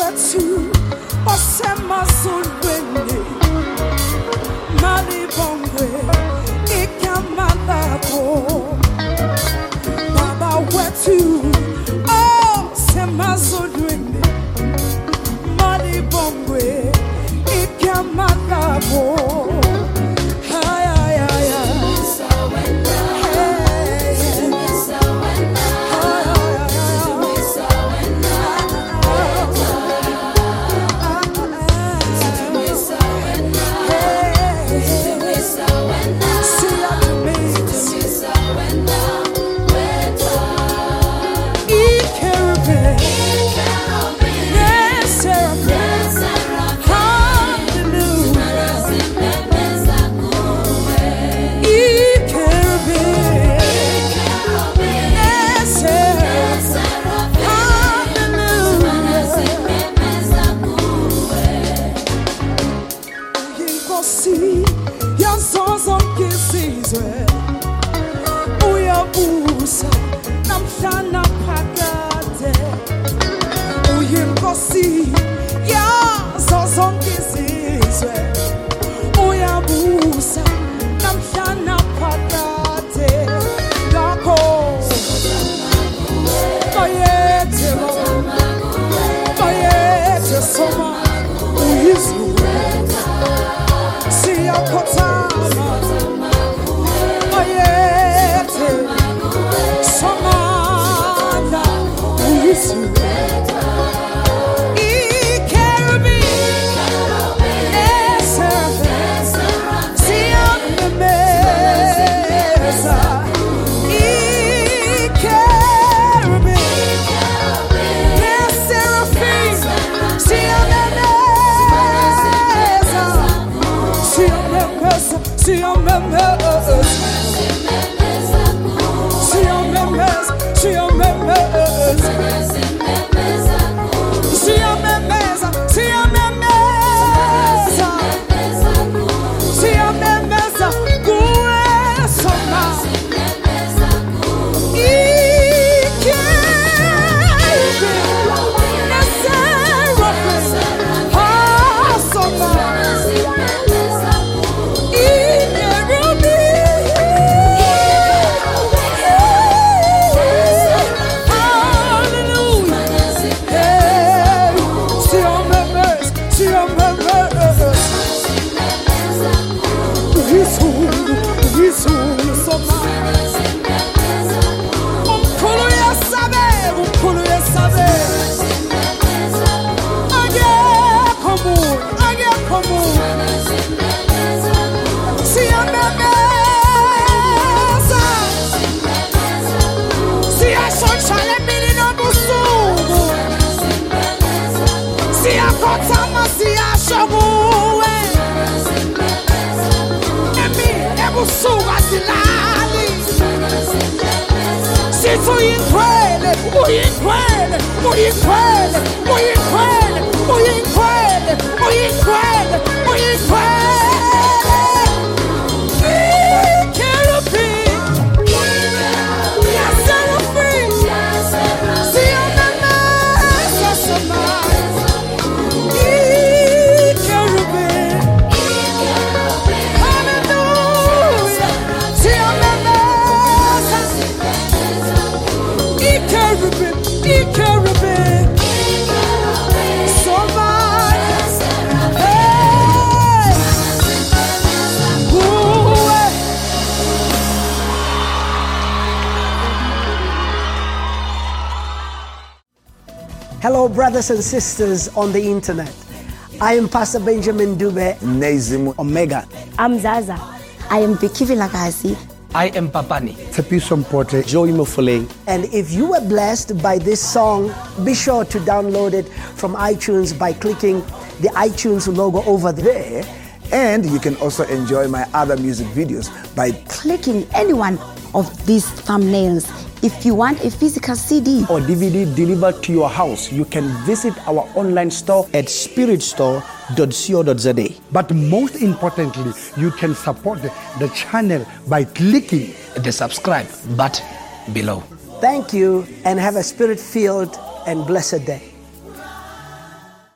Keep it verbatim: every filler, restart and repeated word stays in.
wetu osema zulwende mali bongwe ikamadako Baba wetu osema zulwende mali bongwe ikamadako Hello, brothers and sisters on the internet. I am Pastor Benjamin Dube. Nezim Omega. I'm Zaza. I am Vicky Vilagasi. I am Papani. Tepi Sompote. Joey Mofole. And if you were blessed by this song, be sure to download it from iTunes by clicking the iTunes logo over there. And you can also enjoy my other music videos by clicking any one of these thumbnails. If you want a physical C D or D V D delivered to your house, you can visit our online store at spirit store dot co dot z a. But most importantly, you can support the, the channel by clicking the subscribe button below. Thank you and have a spirit-filled and blessed day.